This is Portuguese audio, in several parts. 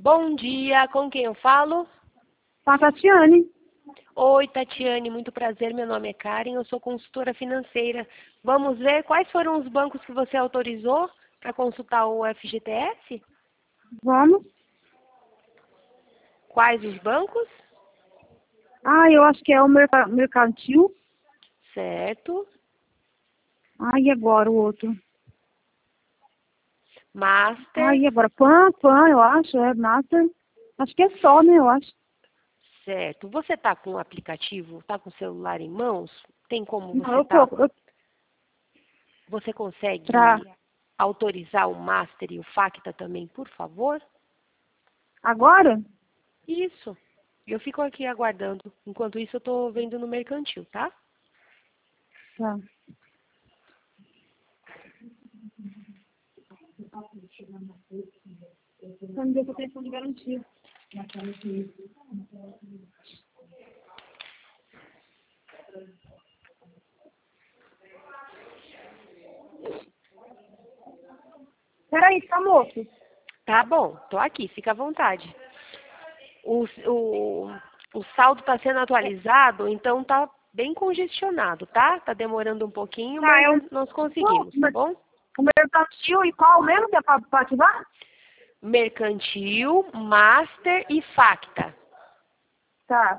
Bom dia, com quem eu falo? Com a Tatiane. Oi, Tatiane, muito prazer. Meu nome é Karen, eu sou consultora financeira. Vamos ver quais foram os bancos que você autorizou para consultar o FGTS? Vamos. Quais os bancos? Eu acho que é o Mercantil. Certo. E agora o outro? Master. E agora? PAN, eu acho, Master. Acho que é só, né, eu acho. Certo. Você está com o aplicativo? Está com o celular em mãos? Tem como Não, você tá? Você consegue autorizar o Master e o Facta também, por favor? Agora? Isso. Eu fico aqui aguardando. Enquanto isso, eu estou vendo no mercantil, tá? Tá. Vamos ver se eu tenho fundo de garantia. Peraí, tá, moço? Tá bom, tô aqui, fica à vontade. O saldo está sendo atualizado, então tá bem congestionado, tá? Tá demorando um pouquinho, mas nós conseguimos, tá bom? O Mercantil e qual mesmo que é para ativar? Mercantil, Master e Facta. Tá.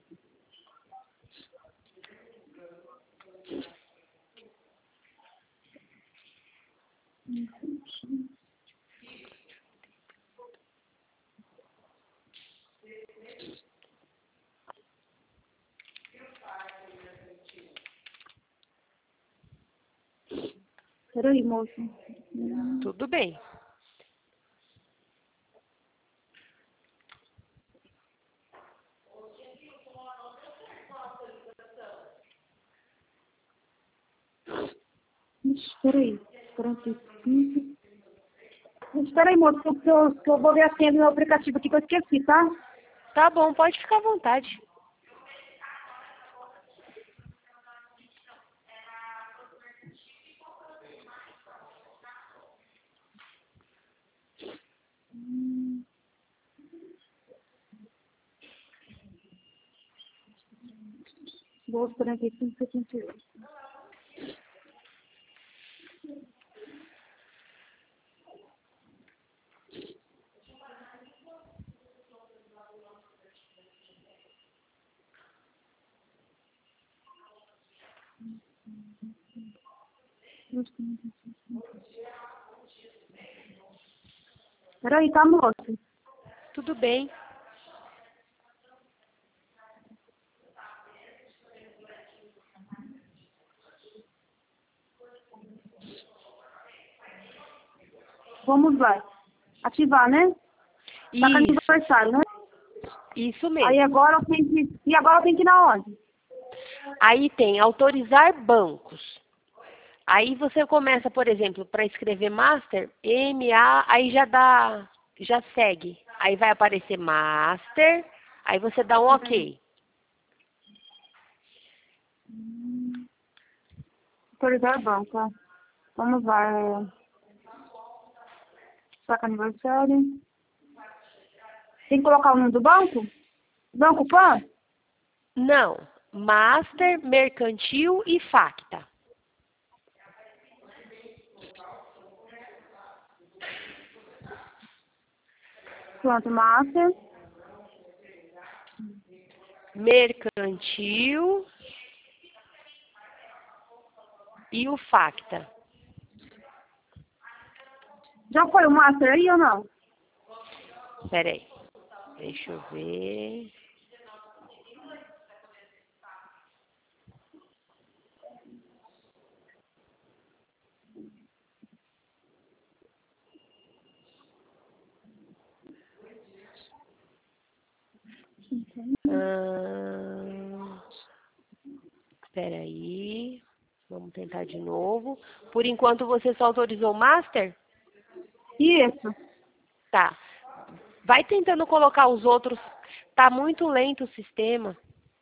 Peraí, moço. Tudo bem. Peraí. 45. Espera aí, moço, que eu vou ver a senha do meu aplicativo aqui que eu esqueci, tá? Tá bom, pode ficar à vontade. Vou 45, 78. Peraí, tá, moço? Tudo bem. Vamos lá. Ativar, né? Tá com Isso, aniversário, né? isso mesmo. Aí agora eu tenho que... E agora eu tenho que ir na onde? Aí tem autorizar bancos. Aí você começa, por exemplo, para escrever Master, MA, aí já segue. Aí vai aparecer Master, aí você dá um OK. Autorizar banco, tá? Vamos lá. Saca aniversário. Tem que colocar o nome do banco? Banco PAN? Não, Master, Mercantil e Facta. Pronto, Master. Mercantil e o Facta. Já foi o Master aí ou não? Espera aí, deixa eu ver. Espera aí, vamos tentar de novo. Por enquanto você só autorizou o Master? Isso. Tá. Vai tentando colocar os outros. Tá muito lento o sistema.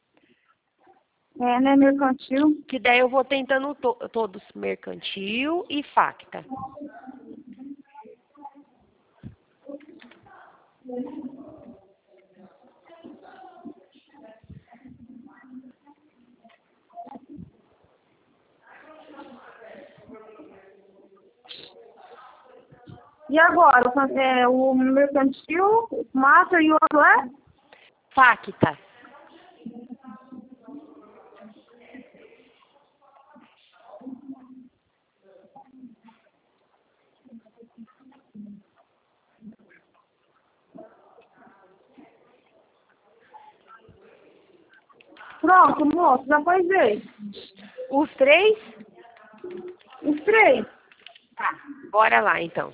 Né? Mercantil. Que daí eu vou tentando todos, Mercantil e Facta. E agora, o mercantil, o master e o outro é? Facta. Pronto, moço, já foi ver. Os três? Os três. Tá. Bora lá, então.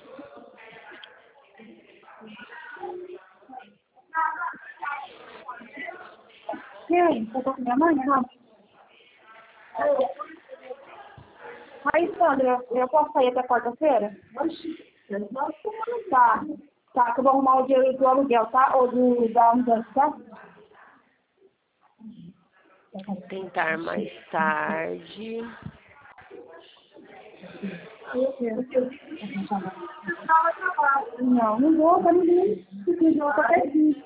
Quem? Você tá com minha mãe? Não. Aí, Sandra, eu posso sair até quarta-feira? Tá. Tá, que eu vou arrumar o dinheiro do aluguel, tá? Ou da mudança, tá? Tentar mais tarde. Não, não vou, tá ninguém. Não vou, tá pertinho.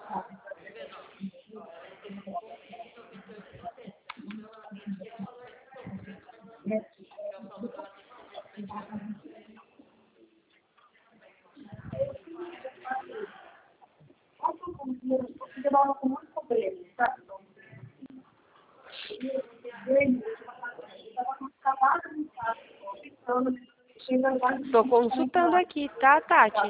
Estou consultando aqui, tá, Tati?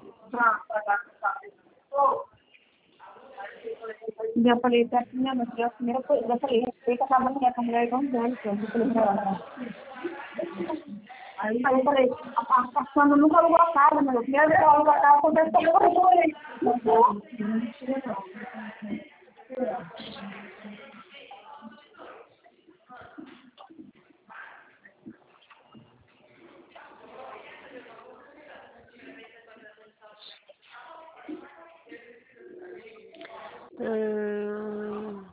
Já falei pra minha mãe, a primeira coisa, já falei, respeita a mulher, a mulher é evangélica, eu falei pra ela. Aí eu falei, a Sandra nunca alugou a casa, mas a primeira vez que ela alugou a casa, acontece com Hum,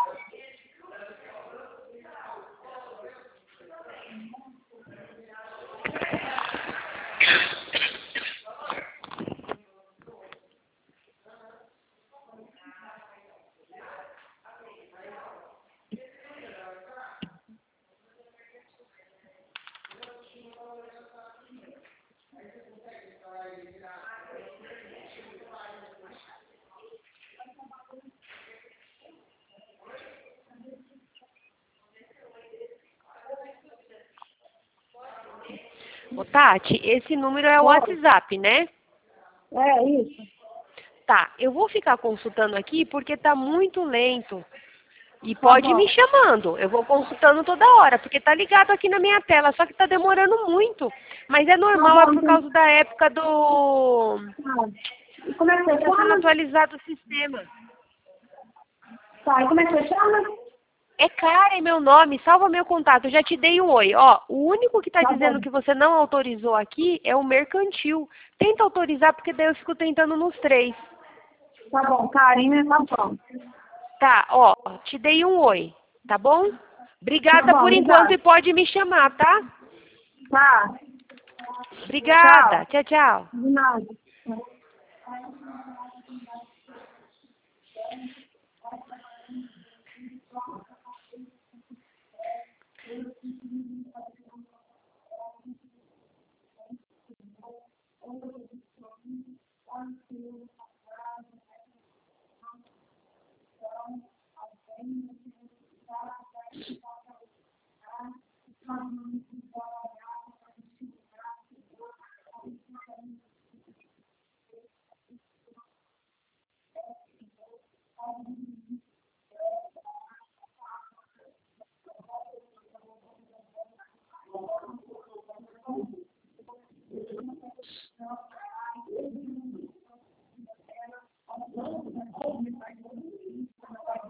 Ô, Tati, esse número é o WhatsApp, né? É, isso. Tá, eu vou ficar consultando aqui porque tá muito lento. E Tá pode ir bom. me chamando. Eu vou consultando toda hora, porque tá ligado aqui na minha tela, só que tá demorando muito. Mas é normal, é Tá bom, por causa da época do... E como é que você Tá sendo chama? atualizado o sistema. Tá, e como é que você chama? É Karen meu nome, salva meu contato, eu já te dei um oi. Ó, o único que tá Tá dizendo bom. que você não autorizou aqui é o mercantil. Tenta autorizar, porque daí eu fico tentando nos três. Tá bom, Karina, tá bom. Tá, ó, te dei um oi, tá bom? Tá Obrigada bom, por enquanto obrigada. e pode me chamar, tá? Tá, Obrigada, tchau. tchau, tchau. De nada.